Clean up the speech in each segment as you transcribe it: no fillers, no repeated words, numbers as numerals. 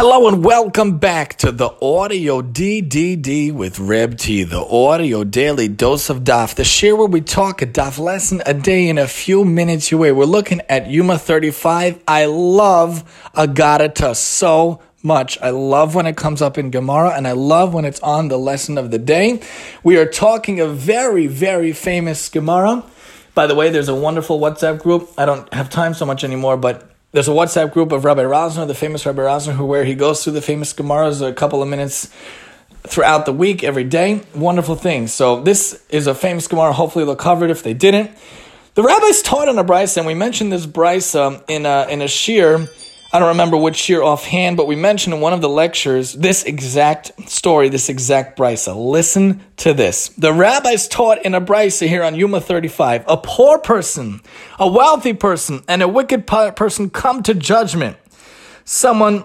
Hello and welcome back to the Audio DDD with Reb T, the audio daily dose of Daf, the share where we talk a Daf lesson a day in a few minutes away. We're looking at Yuma 35. I love Agadata so much. I love when it comes up in Gemara, and I love when it's on the lesson of the day. We are talking a very, very famous Gemara. By the way, there's a wonderful WhatsApp group. I don't have time so much anymore, but there's a WhatsApp group of Rabbi Rosner, the famous Rabbi Rosner, where he goes through the famous Gemaras a couple of minutes throughout the week, every day. Wonderful thing. So this is a famous Gemara. Hopefully they'll cover it if they didn't. The rabbis taught in a brisa, and we mentioned this brisa in a shir. I don't remember which shir offhand, but we mentioned in one of the lectures this exact story, this exact brisa. Listen to this. The rabbis taught in a brisa here on Yuma 35, a poor person, a wealthy person, and a wicked person come to judgment. Someone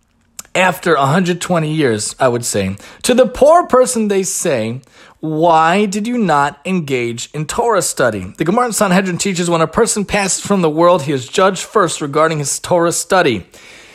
after 120 years, I would say. To the poor person they say, why did you not engage in Torah study? The Gemara in Sanhedrin teaches when a person passes from the world, he is judged first regarding his Torah study.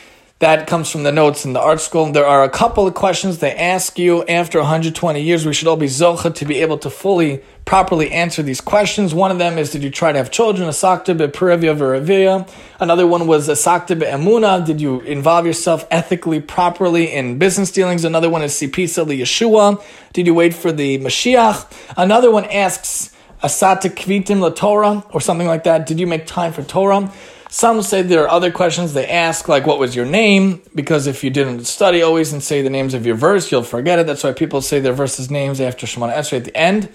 That comes from the notes in the art school. There are a couple of questions they ask you after 120 years. We should all be zocha to be able to properly answer these questions. One of them is, did you try to have children? Asakta be'perevia v'revia. Another one was asakta be'emuna. Did you involve yourself ethically, properly in business dealings? Another one is sipisa liYeshua. Did you wait for the Mashiach? Another one asks, asata kvitim la Torah, or something like that. Did you make time for Torah? Some say there are other questions they ask, like what was your name? Because if you didn't study always and say the names of your verse, you'll forget it. That's why people say their verses' names after Shemona Esrei at the end.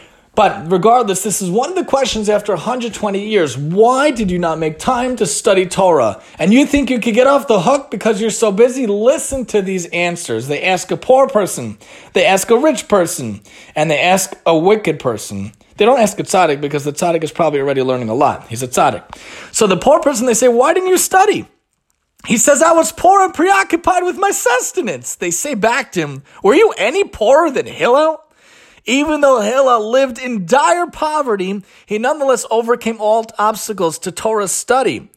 But regardless, this is one of the questions after 120 years. Why did you not make time to study Torah? And you think you could get off the hook because you're so busy? Listen to these answers. They ask a poor person, they ask a rich person, and they ask a wicked person. They don't ask a tzaddik because the tzaddik is probably already learning a lot. He's a tzaddik. So the poor person, they say, why didn't you study? He says, I was poor and preoccupied with my sustenance. They say back to him, were you any poorer than Hillel? Even though Hillel lived in dire poverty, he nonetheless overcame all obstacles to Torah study.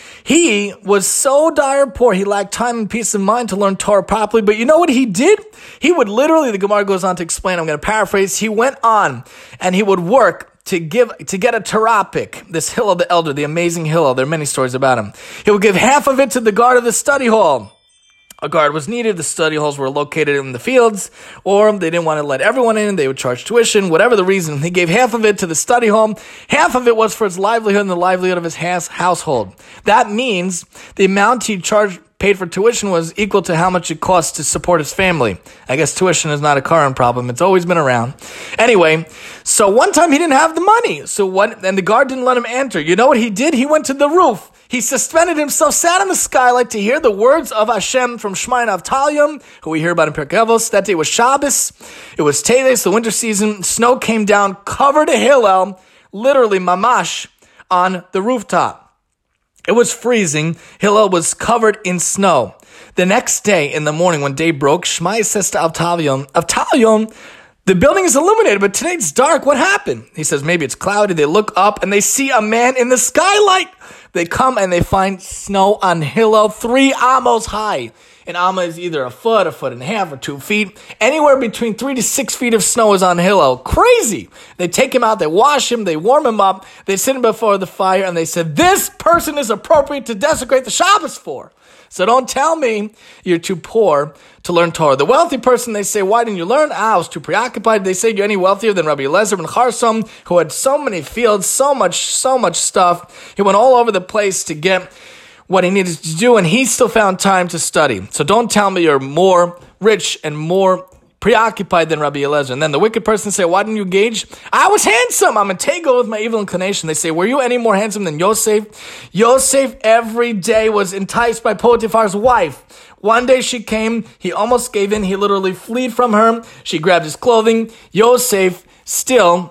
He was so dire poor, he lacked time and peace of mind to learn Torah properly. But you know what he did? He would literally, the Gemara goes on to explain, I'm going to paraphrase, he went on and he would work to get a Torah pick. This Hillel the elder, the amazing Hillel, there are many stories about him. He would give half of it to the guard of the study hall. A guard was needed. The study halls were located in the fields, or they didn't want to let everyone in. They would charge tuition, whatever the reason. He gave half of it to the study hall. Half of it was for his livelihood and the livelihood of his household. That means the amount he paid for tuition was equal to how much it cost to support his family. I guess tuition is not a current problem. It's always been around. Anyway, so one time he didn't have the money. And the guard didn't let him enter. You know what he did? He went to the roof. He suspended himself, sat in the skylight to hear the words of Hashem from Shema Avtaliyom, who we hear about in Pirkei Avos. That day was Shabbos. It was Teves, the winter season. Snow came down, covered a Hillel, literally mamash, on the rooftop. It was freezing. Hillel was covered in snow. The next day, in the morning, when day broke, Shema says to Avtaliyom, the building is illuminated, but today it's dark. What happened? He says, maybe it's cloudy. They look up and they see a man in the skylight. They come and they find snow on Hillel 3 amos high. An amma is either a foot and a half, or 2 feet. Anywhere between 3 to 6 feet of snow is on Hillel. Crazy. They take him out, they wash him, they warm him up, they sit him before the fire, and they said, this person is appropriate to desecrate the Shabbos for. So don't tell me you're too poor to learn Torah. The wealthy person, they say, why didn't you learn? I was too preoccupied. They say, you're any wealthier than Rabbi Eliezer ben Charsom, who had so many fields, so much stuff. He went all over the place to get what he needed to do, and he still found time to study. So don't tell me you're more rich and more preoccupied than Rabbi Eliezer. And then the wicked person say, why didn't you engage? I was handsome. I'm a tego with my evil inclination. They say, were you any more handsome than Yosef? Yosef every day was enticed by Potiphar's wife. One day she came, he almost gave in, he literally fled from her. She grabbed his clothing. Yosef still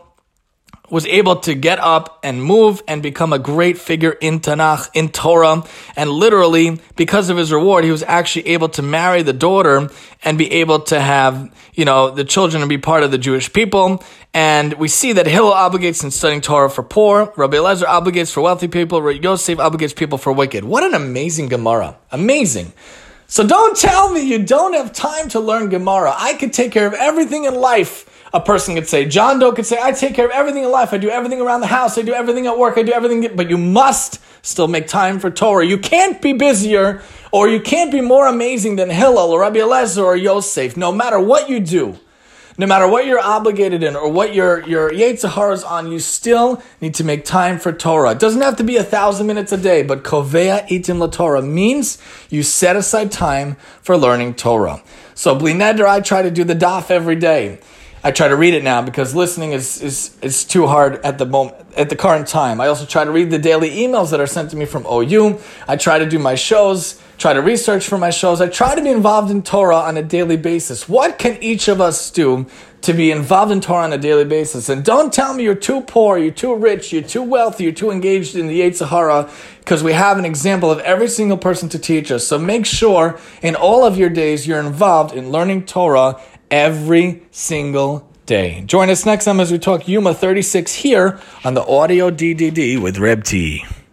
was able to get up and move and become a great figure in Tanakh, in Torah. And literally, because of his reward, he was actually able to marry the daughter and be able to have, the children and be part of the Jewish people. And we see that Hillel obligates in studying Torah for poor. Rabbi Eliezer obligates for wealthy people. Yosef obligates people for wicked. What an amazing Gemara. Amazing. So don't tell me you don't have time to learn Gemara. I could take care of everything in life. A person could say, John Doe could say, I take care of everything in life. I do everything around the house. I do everything at work. I do everything. But you must still make time for Torah. You can't be busier or you can't be more amazing than Hillel or Rabbi Eliezer or Yosef. No matter what you do, no matter what you're obligated in or what your Yetzer Hara is on, you still need to make time for Torah. It doesn't have to be 1,000 minutes a day, but Kovea Itim LaTorah means you set aside time for learning Torah. So Bli Neder, I try to do the daf every day. I try to read it now because listening is too hard at the moment, at the current time. I also try to read the daily emails that are sent to me from OU. I try to do my shows, try to research for my shows. I try to be involved in Torah on a daily basis. What can each of us do to be involved in Torah on a daily basis? And don't tell me you're too poor, you're too rich, you're too wealthy, you're too engaged in the Yetzer Hara, because we have an example of every single person to teach us. So make sure in all of your days you're involved in learning Torah every single day. Join us next time as we talk Yuma 36 here on the Audio DDD with Reb T.